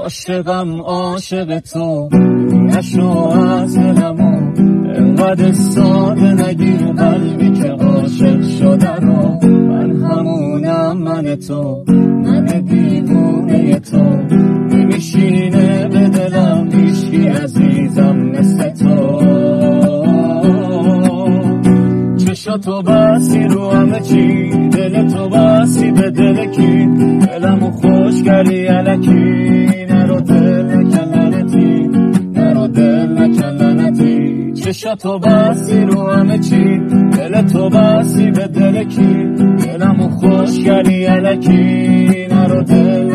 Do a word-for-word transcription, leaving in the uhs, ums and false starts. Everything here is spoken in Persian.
عاشقم عاشق تو، نشو از دلمو انقدر ساده نگیر قلبی که عاشق شده رو. من همونم من تو، من دیوونه تو، نمیشینه به دلم هیچکی عزیزم مثل تو. چشاتو بسی رو همه چی، دل تو بسی به دل کی، دلمو خوش کردی الکی، نرو دل نکلنتی، نرو دل نکلنتی. چشاتو بسی رو همه چی، دل تو بسی به دل کی، دلمو خوش کردی الکی، نرو دل